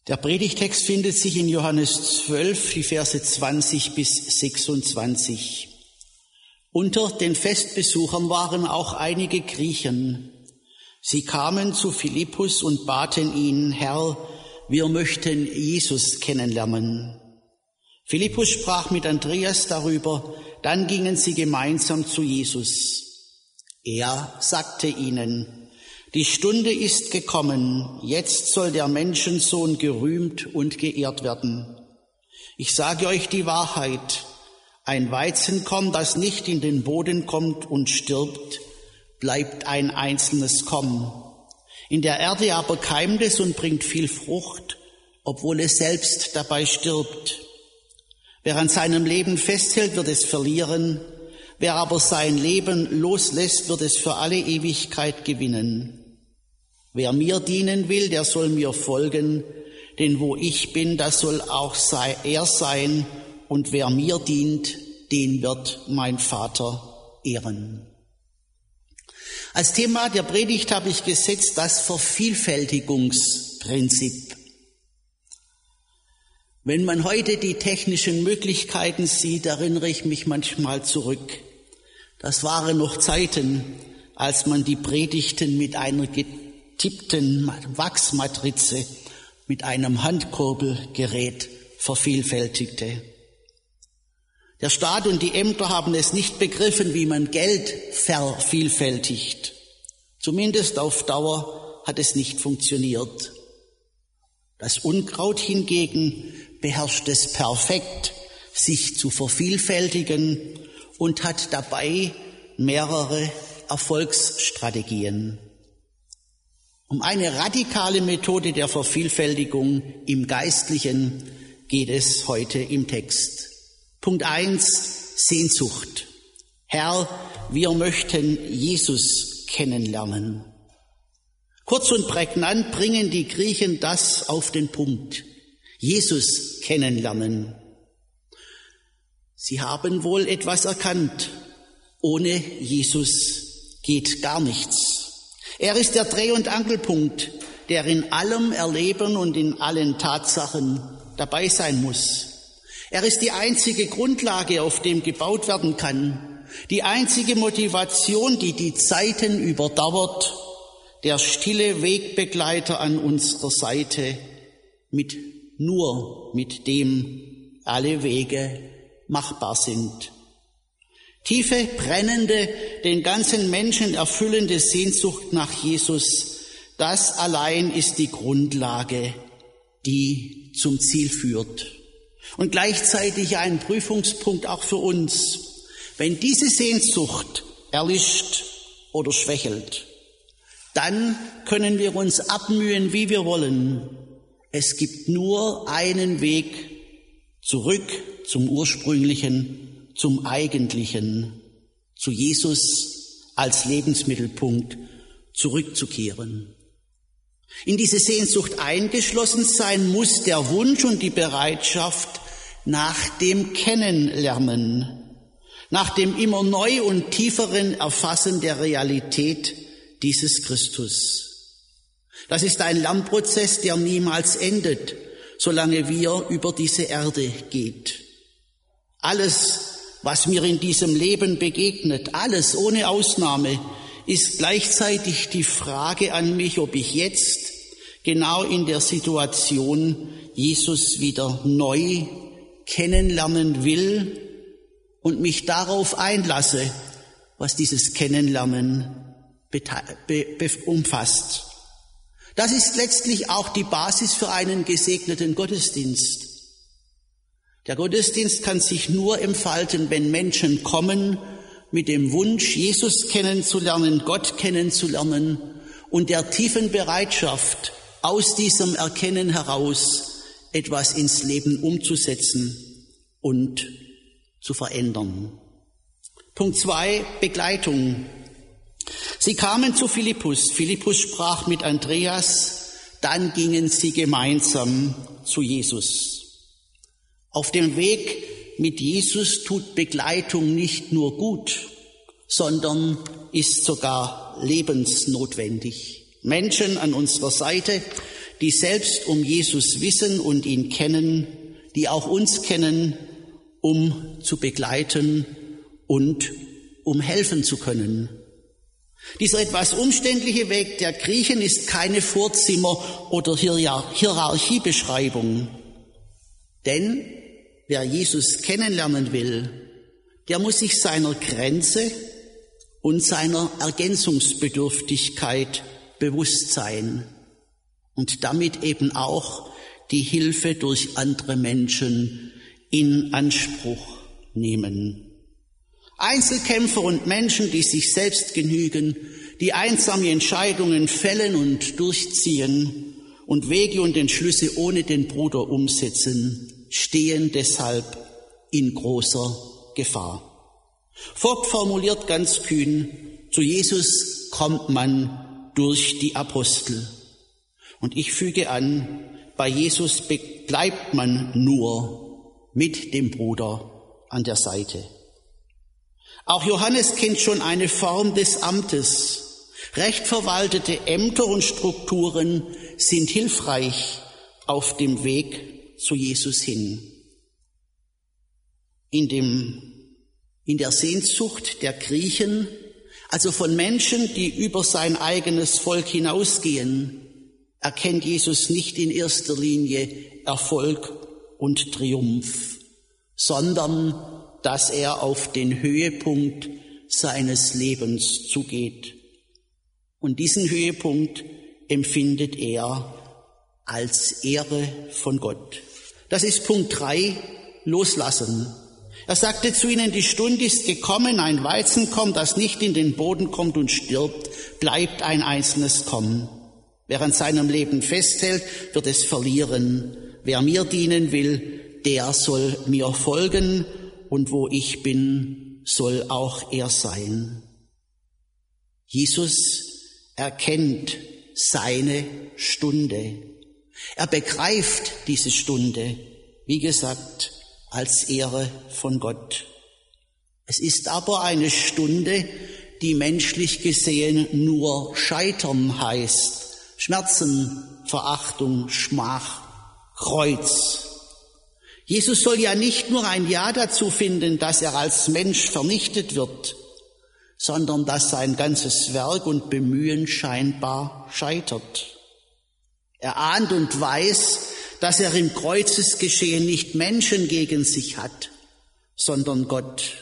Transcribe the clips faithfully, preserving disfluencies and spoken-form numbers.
Der Predigtext findet sich in Johannes zwölf, die Verse zwanzig bis sechsundzwanzig. Unter den Festbesuchern waren auch einige Griechen. Sie kamen zu Philippus und baten ihn: Herr, wir möchten Jesus kennenlernen. Philippus sprach mit Andreas darüber, dann gingen sie gemeinsam zu Jesus. Er sagte ihnen: Die Stunde ist gekommen, jetzt soll der Menschensohn gerühmt und geehrt werden. Ich sage euch die Wahrheit, ein Weizenkorn, das nicht in den Boden kommt und stirbt, bleibt ein einzelnes Korn. In der Erde aber keimt es und bringt viel Frucht, obwohl es selbst dabei stirbt. Wer an seinem Leben festhält, wird es verlieren, wer aber sein Leben loslässt, wird es für alle Ewigkeit gewinnen. Wer mir dienen will, der soll mir folgen, denn wo ich bin, das soll auch sei, er sein, und wer mir dient, den wird mein Vater ehren. Als Thema der Predigt habe ich gesetzt das Vervielfältigungsprinzip. Wenn man heute die technischen Möglichkeiten sieht, erinnere ich mich manchmal zurück. Das waren noch Zeiten, als man die Predigten mit einer getippten Wachsmatrize, mit einem Handkurbelgerät vervielfältigte. Der Staat und die Ämter haben es nicht begriffen, wie man Geld vervielfältigt. Zumindest auf Dauer hat es nicht funktioniert. Das Unkraut hingegen beherrscht es perfekt, sich zu vervielfältigen und hat dabei mehrere Erfolgsstrategien. Um eine radikale Methode der Vervielfältigung im Geistlichen geht es heute im Text. Punkt eins, Sehnsucht. Herr, wir möchten Jesus kennenlernen. Kurz und prägnant bringen die Griechen das auf den Punkt. Jesus kennenlernen. Sie haben wohl etwas erkannt. Ohne Jesus geht gar nichts. Er ist der Dreh- und Angelpunkt, der in allem Erleben und in allen Tatsachen dabei sein muss. Er ist die einzige Grundlage, auf dem gebaut werden kann, die einzige Motivation, die die Zeiten überdauert, der stille Wegbegleiter an unserer Seite, mit nur mit dem alle Wege machbar sind. Tiefe, brennende, den ganzen Menschen erfüllende Sehnsucht nach Jesus, das allein ist die Grundlage, die zum Ziel führt. Und gleichzeitig ein Prüfungspunkt auch für uns. Wenn diese Sehnsucht erlischt oder schwächelt, dann können wir uns abmühen, wie wir wollen. Es gibt nur einen Weg zurück zum Ursprünglichen, zum Eigentlichen, zu Jesus als Lebensmittelpunkt zurückzukehren. In diese Sehnsucht eingeschlossen sein muss der Wunsch und die Bereitschaft nach dem Kennenlernen, nach dem immer neu und tieferen Erfassen der Realität dieses Christus. Das ist ein Lernprozess, der niemals endet, solange wir über diese Erde geht. Alles, was mir in diesem Leben begegnet, alles ohne Ausnahme, ist gleichzeitig die Frage an mich, ob ich jetzt genau in der Situation Jesus wieder neu kennenlernen will und mich darauf einlasse, was dieses Kennenlernen umfasst. Das ist letztlich auch die Basis für einen gesegneten Gottesdienst. Der Gottesdienst kann sich nur entfalten, wenn Menschen kommen mit dem Wunsch, Jesus kennenzulernen, Gott kennenzulernen und der tiefen Bereitschaft, aus diesem Erkennen heraus etwas ins Leben umzusetzen und zu verändern. Punkt zwei, Begleitung. Sie kamen zu Philippus. Philippus sprach mit Andreas, dann gingen sie gemeinsam zu Jesus. Auf dem Weg mit Jesus tut Begleitung nicht nur gut, sondern ist sogar lebensnotwendig. Menschen an unserer Seite, die selbst um Jesus wissen und ihn kennen, die auch uns kennen, um zu begleiten und um helfen zu können. Dieser etwas umständliche Weg der Griechen ist keine Vorzimmer- oder Hierarchiebeschreibung. Denn wer Jesus kennenlernen will, der muss sich seiner Grenze und seiner Ergänzungsbedürftigkeit bewusst sein und damit eben auch die Hilfe durch andere Menschen in Anspruch nehmen. Einzelkämpfer und Menschen, die sich selbst genügen, die einsame Entscheidungen fällen und durchziehen und Wege und Entschlüsse ohne den Bruder umsetzen, stehen deshalb in großer Gefahr. Vogt formuliert ganz kühn: Zu Jesus kommt man durch die Apostel. Und ich füge an, bei Jesus bleibt man nur mit dem Bruder an der Seite. Auch Johannes kennt schon eine Form des Amtes. Recht verwaltete Ämter und Strukturen sind hilfreich auf dem Weg zu Jesus hin. In dem, in der Sehnsucht der Griechen, also von Menschen, die über sein eigenes Volk hinausgehen, erkennt Jesus nicht in erster Linie Erfolg und Triumph, sondern dass er auf den Höhepunkt seines Lebens zugeht. Und diesen Höhepunkt empfindet er als Ehre von Gott. Das ist Punkt drei, loslassen. Er sagte zu ihnen: Die Stunde ist gekommen, ein Weizenkorn, das nicht in den Boden kommt und stirbt, bleibt ein einzelnes Korn. Wer an seinem Leben festhält, wird es verlieren. Wer mir dienen will, der soll mir folgen. Und wo ich bin, soll auch er sein. Jesus erkennt seine Stunde. Er begreift diese Stunde, wie gesagt, als Ehre von Gott. Es ist aber eine Stunde, die menschlich gesehen nur Scheitern heißt. Schmerzen, Verachtung, Schmach, Kreuz. Jesus soll ja nicht nur ein Ja dazu finden, dass er als Mensch vernichtet wird, sondern dass sein ganzes Werk und Bemühen scheinbar scheitert. Er ahnt und weiß, dass er im Kreuzesgeschehen nicht Menschen gegen sich hat, sondern Gott.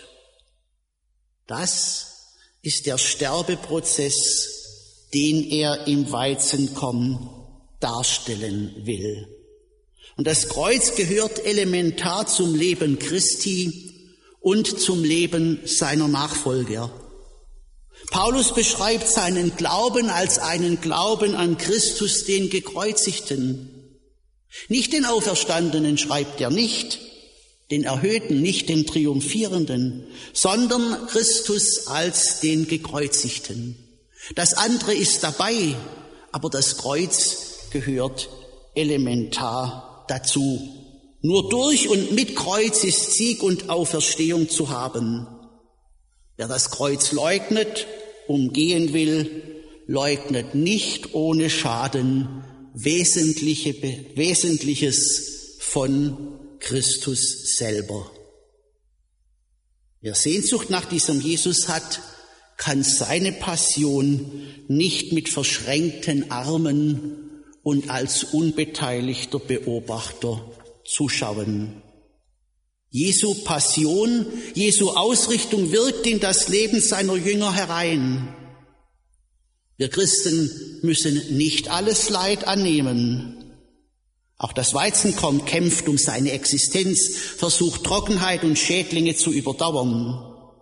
Das ist der Sterbeprozess, den er im Weizenkorn darstellen will. Und das Kreuz gehört elementar zum Leben Christi und zum Leben seiner Nachfolger. Paulus beschreibt seinen Glauben als einen Glauben an Christus, den Gekreuzigten. Nicht den Auferstandenen schreibt er nicht, den Erhöhten, nicht den Triumphierenden, sondern Christus als den Gekreuzigten. Das andere ist dabei, aber das Kreuz gehört elementar dazu. Nur durch und mit Kreuz ist Sieg und Auferstehung zu haben. Wer das Kreuz leugnet, umgehen will, leugnet nicht ohne Schaden Wesentliche, Wesentliches von Christus selber. Wer Sehnsucht nach diesem Jesus hat, kann seine Passion nicht mit verschränkten Armen und als unbeteiligter Beobachter zuschauen. Jesu Passion, Jesu Ausrichtung wirkt in das Leben seiner Jünger herein. Wir Christen müssen nicht alles Leid annehmen. Auch das Weizenkorn kämpft um seine Existenz, versucht Trockenheit und Schädlinge zu überdauern.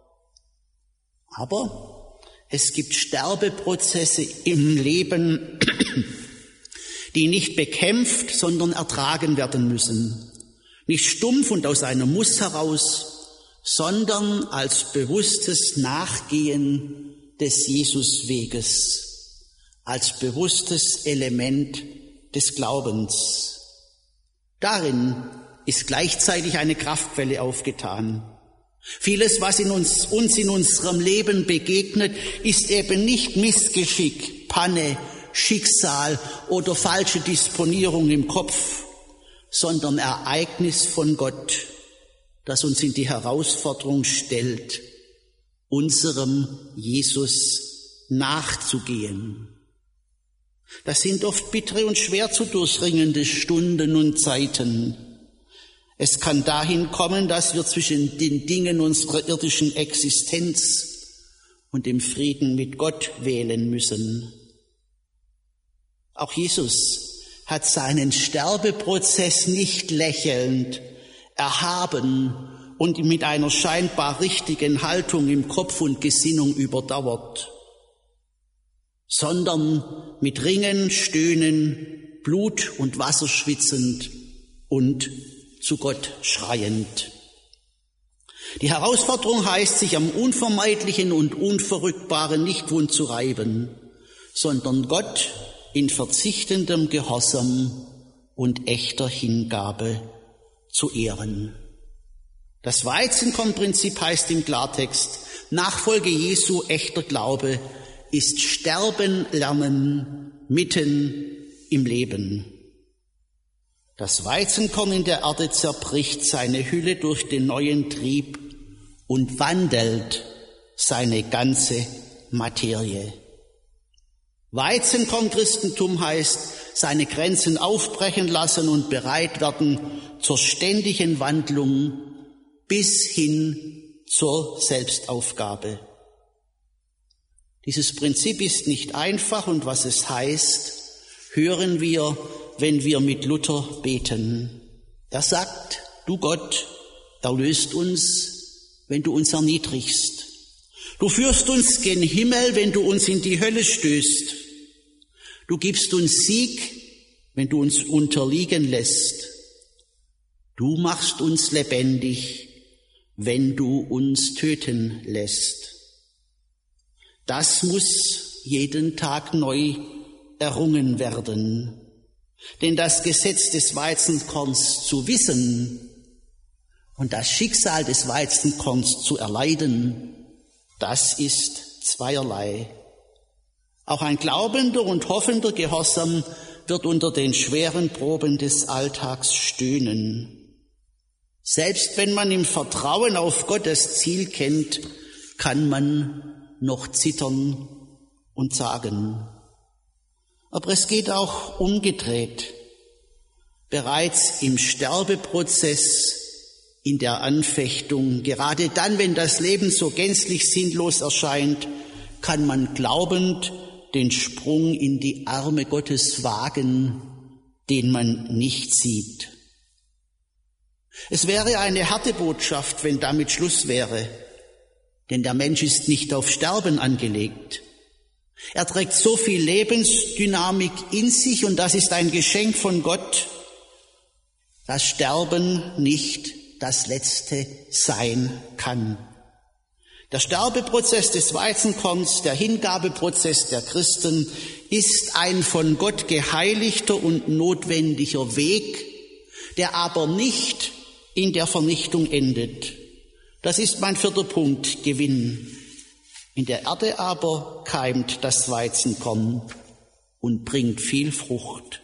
Aber es gibt Sterbeprozesse im Leben, die nicht bekämpft, sondern ertragen werden müssen. Nicht stumpf und aus einem Muss heraus, sondern als bewusstes Nachgehen des Jesusweges, als bewusstes Element des Glaubens. Darin ist gleichzeitig eine Kraftquelle aufgetan. Vieles, was in uns, uns in unserem Leben begegnet, ist eben nicht Missgeschick, Panne, Schicksal oder falsche Disponierung im Kopf, sondern Ereignis von Gott, das uns in die Herausforderung stellt, unserem Jesus nachzugehen. Das sind oft bittere und schwer zu durchringende Stunden und Zeiten. Es kann dahin kommen, dass wir zwischen den Dingen unserer irdischen Existenz und dem Frieden mit Gott wählen müssen. Auch Jesus hat seinen Sterbeprozess nicht lächelnd, erhaben und mit einer scheinbar richtigen Haltung im Kopf und Gesinnung überdauert, sondern mit Ringen, Stöhnen, Blut und Wasser schwitzend und zu Gott schreiend. Die Herausforderung heißt, sich am Unvermeidlichen und Unverrückbaren nicht wund zu reiben, sondern Gott in verzichtendem Gehorsam und echter Hingabe zu ehren. Das Weizenkornprinzip heißt im Klartext, Nachfolge Jesu, echter Glaube, ist Sterben lernen mitten im Leben. Das Weizenkorn in der Erde zerbricht seine Hülle durch den neuen Trieb und wandelt seine ganze Materie. Weizenkorn-Christentum heißt, seine Grenzen aufbrechen lassen und bereit werden zur ständigen Wandlung bis hin zur Selbstaufgabe. Dieses Prinzip ist nicht einfach und was es heißt, hören wir, wenn wir mit Luther beten. Er sagt, du Gott, erlöst uns, wenn du uns erniedrigst. Du führst uns gen Himmel, wenn du uns in die Hölle stößt. Du gibst uns Sieg, wenn du uns unterliegen lässt. Du machst uns lebendig, wenn du uns töten lässt. Das muss jeden Tag neu errungen werden. Denn das Gesetz des Weizenkorns zu wissen und das Schicksal des Weizenkorns zu erleiden, das ist zweierlei. Auch ein glaubender und hoffender Gehorsam wird unter den schweren Proben des Alltags stöhnen. Selbst wenn man im Vertrauen auf Gott das Ziel kennt, kann man noch zittern und sagen. Aber es geht auch umgedreht. Bereits im Sterbeprozess, in der Anfechtung, gerade dann, wenn das Leben so gänzlich sinnlos erscheint, kann man glaubend den Sprung in die Arme Gottes wagen, den man nicht sieht. Es wäre eine harte Botschaft, wenn damit Schluss wäre, denn der Mensch ist nicht auf Sterben angelegt. Er trägt so viel Lebensdynamik in sich und das ist ein Geschenk von Gott, dass Sterben nicht das Letzte sein kann. Der Sterbeprozess des Weizenkorns, der Hingabeprozess der Christen ist ein von Gott geheiligter und notwendiger Weg, der aber nicht in der Vernichtung endet. Das ist mein vierter Punkt, Gewinn. In der Erde aber keimt das Weizenkorn und bringt viel Frucht.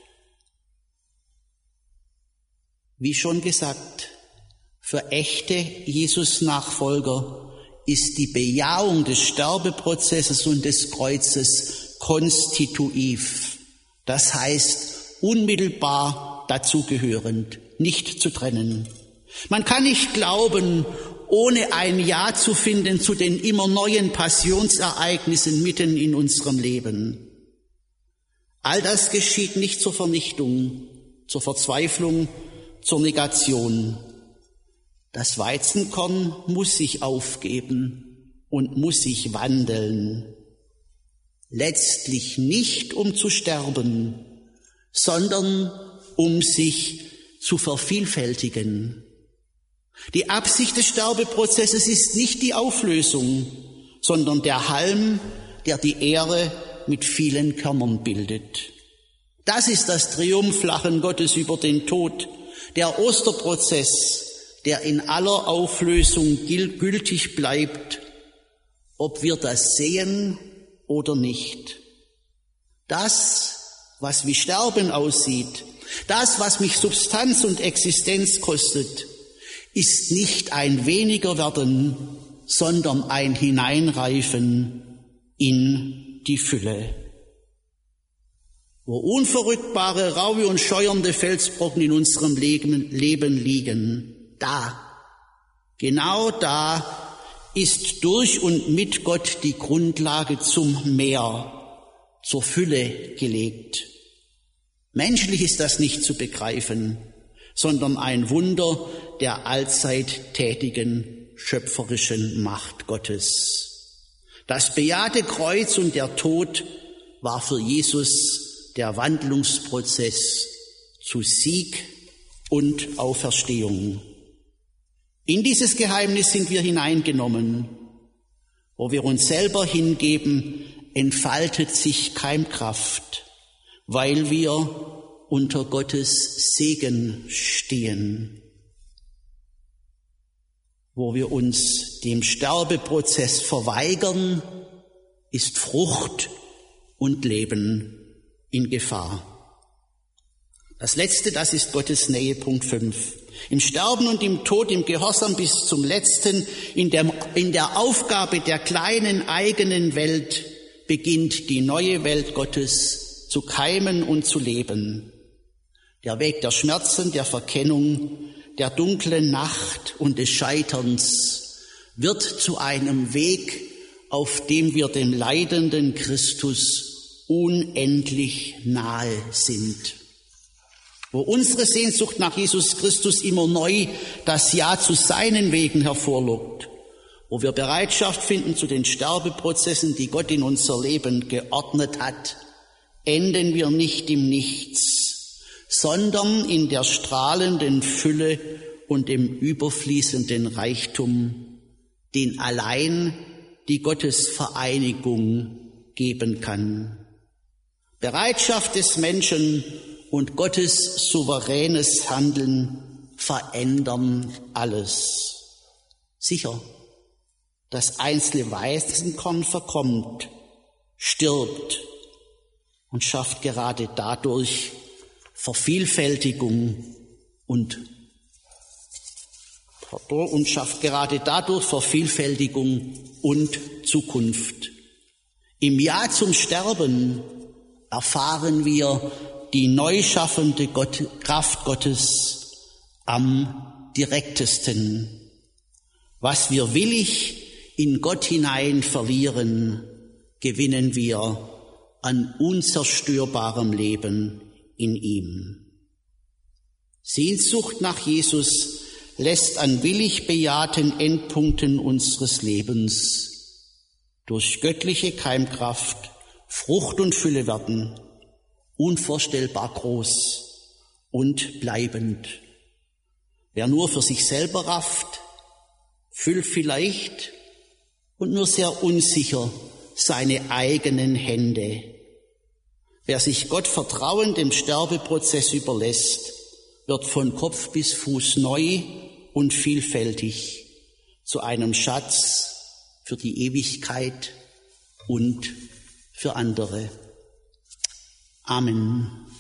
Wie schon gesagt, für echte Jesus-Nachfolger ist die Bejahung des Sterbeprozesses und des Kreuzes konstitutiv. Das heißt, unmittelbar dazugehörend, nicht zu trennen. Man kann nicht glauben, ohne ein Ja zu finden zu den immer neuen Passionsereignissen mitten in unserem Leben. All das geschieht nicht zur Vernichtung, zur Verzweiflung, zur Negation. Das Weizenkorn muss sich aufgeben und muss sich wandeln. Letztlich nicht, um zu sterben, sondern um sich zu vervielfältigen. Die Absicht des Sterbeprozesses ist nicht die Auflösung, sondern der Halm, der die Ähre mit vielen Körnern bildet. Das ist das Triumphlachen Gottes über den Tod, der Osterprozess, der in aller Auflösung gültig bleibt, ob wir das sehen oder nicht. Das, was wie Sterben aussieht, das, was mich Substanz und Existenz kostet, ist nicht ein weniger werden, sondern ein Hineinreifen in die Fülle. Wo unverrückbare, raue und scheuernde Felsbrocken in unserem Leben liegen, da, genau da ist durch und mit Gott die Grundlage zum Meer, zur Fülle gelegt. Menschlich ist das nicht zu begreifen, sondern ein Wunder der allzeit tätigen, schöpferischen Macht Gottes. Das bejahte Kreuz und der Tod war für Jesus der Wandlungsprozess zu Sieg und Auferstehung. In dieses Geheimnis sind wir hineingenommen. Wo wir uns selber hingeben, entfaltet sich Keimkraft, weil wir unter Gottes Segen stehen. Wo wir uns dem Sterbeprozess verweigern, ist Frucht und Leben in Gefahr. Das Letzte, das ist Gottes Nähe, Punkt fünf. Im Sterben und im Tod, im Gehorsam bis zum Letzten, in der, in der Aufgabe der kleinen eigenen Welt beginnt die neue Welt Gottes zu keimen und zu leben. Der Weg der Schmerzen, der Verkennung, der dunklen Nacht und des Scheiterns wird zu einem Weg, auf dem wir dem leidenden Christus unendlich nahe sind. Wo unsere Sehnsucht nach Jesus Christus immer neu das Ja zu seinen Wegen hervorlockt, wo wir Bereitschaft finden zu den Sterbeprozessen, die Gott in unser Leben geordnet hat, enden wir nicht im Nichts, sondern in der strahlenden Fülle und dem überfließenden Reichtum, den allein die Gottesvereinigung geben kann. Bereitschaft des Menschen und Gottes souveränes Handeln verändern alles. Sicher, das einzelne Weizenkorn verkommt, stirbt und schafft gerade dadurch Vervielfältigung und, und schafft gerade dadurch Vervielfältigung und Zukunft. Im Ja zum Sterben erfahren wir die neu schaffende Gott, Kraft Gottes am direktesten. Was wir willig in Gott hinein verlieren, gewinnen wir an unzerstörbarem Leben in ihm. Sehnsucht nach Jesus lässt an willig bejahten Endpunkten unseres Lebens durch göttliche Keimkraft Frucht und Fülle werden, unvorstellbar groß und bleibend. Wer nur für sich selber rafft, füllt vielleicht und nur sehr unsicher seine eigenen Hände. Wer sich Gott vertrauend dem Sterbeprozess überlässt, wird von Kopf bis Fuß neu und vielfältig zu einem Schatz für die Ewigkeit und für andere. Amen.